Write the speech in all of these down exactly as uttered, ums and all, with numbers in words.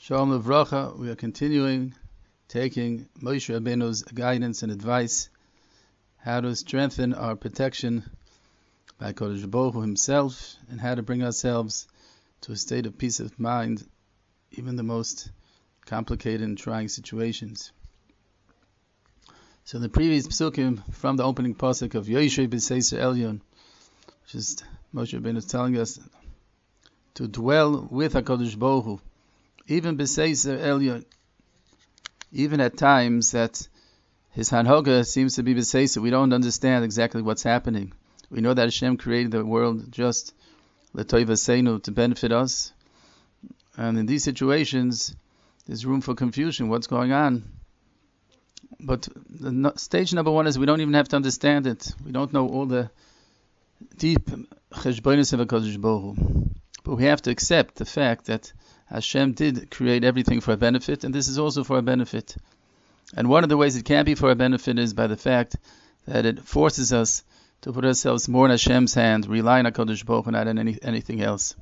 Shalom Levracha. We are continuing taking Moshe Rabbeinu's guidance and advice how to strengthen our protection by Kodesh Baruch Hu himself and how to bring ourselves to a state of peace of mind, even the most complicated and trying situations. So the previous psukim from the opening pasuk of Yoshe B'Seiser Elyon, which is Moshe Rabbeinu telling us to dwell with HaKadosh Baruch Hu, even B'Seiser Elyon, even at times that his Hanhoga seems to be B'Seiser, we don't understand exactly what's happening. We know that Hashem created the world just L'Toiva Seinu, to benefit us, and in these situations there's room for confusion. What's going on? But the no, stage number one is we don't even have to understand it. We don't know all the deep cheshbonos of HaKadosh Baruch Hu. But we have to accept the fact that Hashem did create everything for our benefit, and this is also for our benefit. And one of the ways it can be for our benefit is by the fact that it forces us to put ourselves more in Hashem's hand, rely on HaKadosh Baruch Hu, not on any, anything else.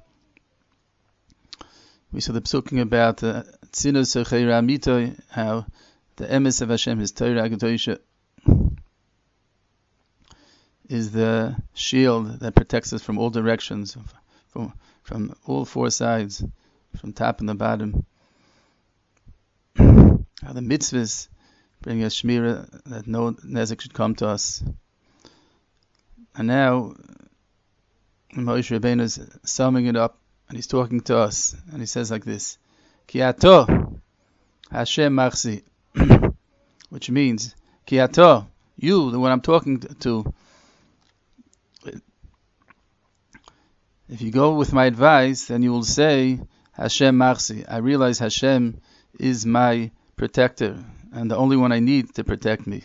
We saw the psukim about the Tzinus Secheira Mitoy, how the emes of Hashem, His Torah Kedosha, is the shield that protects us from all directions, from from all four sides, from top and the bottom. How the mitzvahs bring us shmira, that no nezek should come to us. And now Moshe Rabbeinu is summing it up, and he's talking to us, and he says like this: Ki ato Hashem machzi, which means Ki ato, you, the one I'm talking to. If you go with my advice, then you will say, Hashem machzi, I realize Hashem is my protector, and the only one I need to protect me.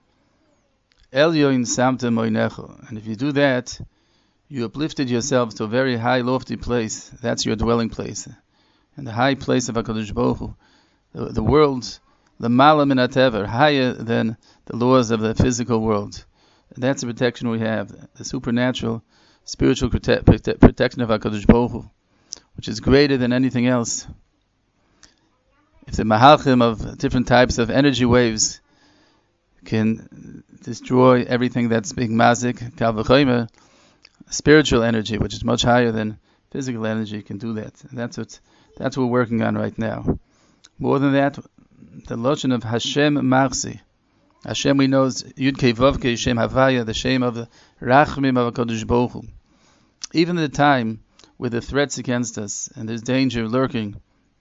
Elyon samta moinecho, and if you do that, you uplifted yourself to a very high, lofty place. That's your dwelling place, and the high place of HaKadosh Baruch Hu, the, the world, the malam in atever, higher than the laws of the physical world. And that's the protection we have, the supernatural, spiritual prote- prote- protection of HaKadosh Baruch Hu, which is greater than anything else. If the mahalchim of different types of energy waves can destroy everything that's being mazik, kal v'chomer, spiritual energy, which is much higher than physical energy, can do that. And that's what that's what we're working on right now. More than that, the lotion of Hashem machzi. Hashem, we know, is Yud Kei Vav Kei Shem Havaya, the Shem of the Rachmim of HaKadosh Baruch Hu. Even at the time with the threats against us and there's danger lurking,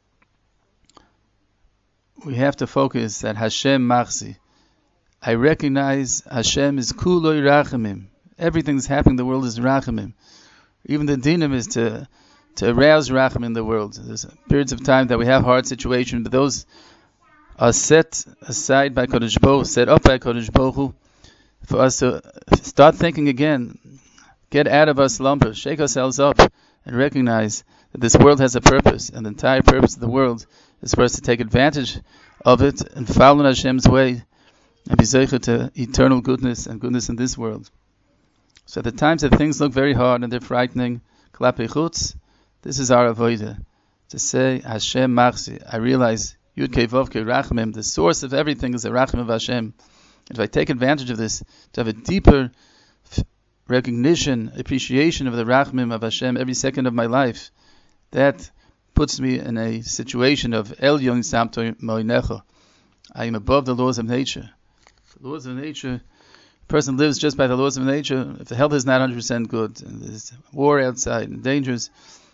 we have to focus that Hashem machzi. I recognize Hashem is kuloi rachamim. Everything that's happening in the world is rachamim. Even the dinim is to to arouse rachamim in the world. There's periods of time that we have hard situations, but those are set aside by Kodesh Baruch Hu, set up by Kodesh Baruch Hu, for us to start thinking again, get out of our slumber, shake ourselves up, and recognize that this world has a purpose, and the entire purpose of the world is for us to take advantage of it and follow in Hashem's way and be zeicher to eternal goodness and goodness in this world. So at the times that things look very hard and they're frightening, klape chutz, this is our avodah, to say Hashem machzi. I realize Yud Kei Vav Kei Rachmim, the source of everything is the Rachmim of Hashem. If I take advantage of this, to have a deeper f- recognition, appreciation of the Rachmim of Hashem every second of my life, that puts me in a situation of Elyon Samto Moinecho. I am above the laws of nature. The laws of nature, a person lives just by the laws of nature. If the health is not one hundred percent good, and there's war outside and dangers,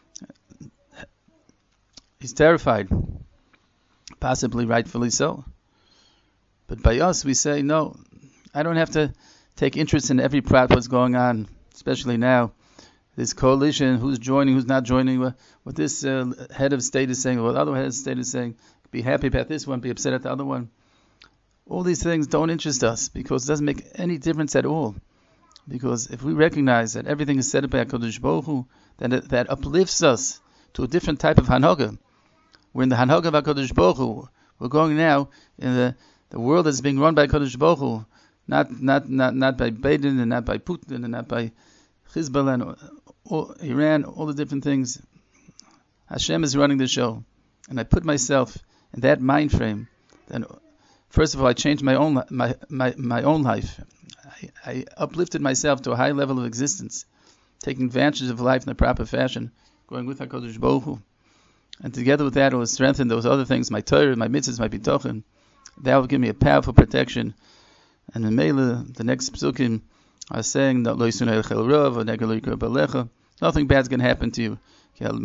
he's terrified. Possibly rightfully so. But by us, we say, no, I don't have to take interest in every prat what's going on, especially now. This coalition, who's joining, who's not joining, what, what this uh, head of state is saying, what the other head of state is saying. Be happy about this one, be upset at the other one. All these things don't interest us because it doesn't make any difference at all. Because if we recognize that everything is set up by HaKadosh Baruch Hu, then it, that uplifts us to a different type of Hanhoga. We're in the Hanhoga of HaKadosh Baruch Hu. We're going now in the, the world that's being run by HaKadosh Baruch Hu, not not not not by Biden and not by Putin and not by Hezbollah and all, Iran, all the different things. Hashem is running the show. and I put myself in that mind frame, then first of all I changed my own my my, my own life. I, I uplifted myself to a high level of existence, taking advantage of life in the proper fashion, going with HaKadosh Baruch Hu. And together with that, it will strengthen those other things, my Torah, my mitzvahs, my bitochen. That will give me a powerful protection. And in Mela, the next psukim are saying that nothing bad is going to happen to you. Hashem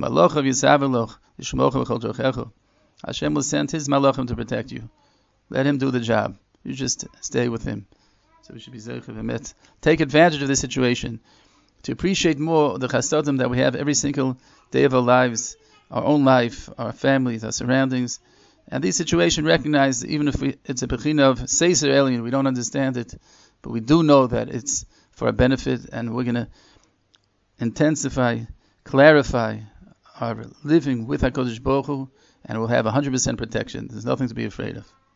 will send His malachim to protect you. Let Him do the job. You just stay with Him. So we should be zeicher v'emet. Take advantage of this situation to appreciate more the chasadim that we have every single day of our lives, our own life, our families, our surroundings. And these situations recognize, even if we, it's a bechina of seiser alien, we don't understand it, but we do know that it's for our benefit, and we're going to intensify, clarify our living with HaKadosh Baruch Hu, and we'll have one hundred percent protection. There's nothing to be afraid of.